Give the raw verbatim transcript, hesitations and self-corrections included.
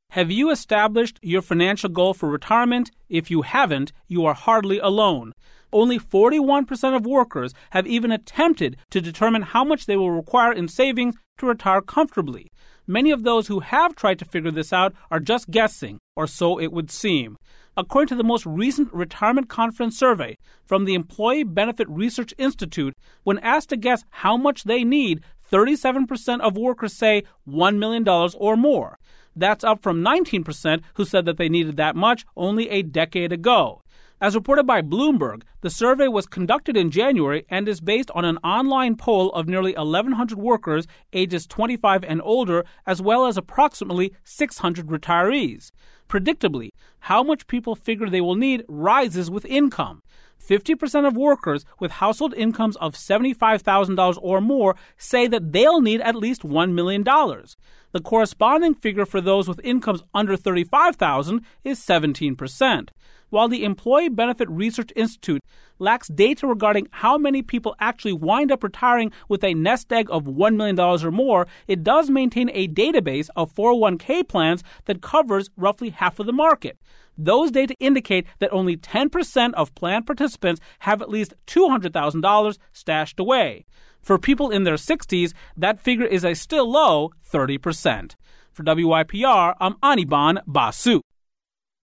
Have you established your financial goal for retirement? If you haven't, you are hardly alone. Only forty-one percent of workers have even attempted to determine how much they will require in savings to retire comfortably. Many of those who have tried to figure this out are just guessing, or so it would seem. According to the most recent Retirement Confidence Survey from the Employee Benefit Research Institute, when asked to guess how much they need, thirty-seven percent of workers say one million dollars or more. That's up from nineteen percent who said that they needed that much only a decade ago. As reported by Bloomberg, the survey was conducted in January and is based on an online poll of nearly eleven hundred workers ages twenty-five and older, as well as approximately six hundred retirees. Predictably, how much people figure they will need rises with income. fifty percent of workers with household incomes of seventy-five thousand dollars or more say that they'll need at least one million dollars. The corresponding figure for those with incomes under thirty-five thousand dollars is seventeen percent. While the Employee Benefit Research Institute lacks data regarding how many people actually wind up retiring with a nest egg of one million dollars or more, it does maintain a database of four oh one k plans that covers roughly half of the market. Those data indicate that only ten percent of plan participants have at least two hundred thousand dollars stashed away. For people in their sixties, that figure is a still low thirty percent. For W I P R, I'm Anirban Basu.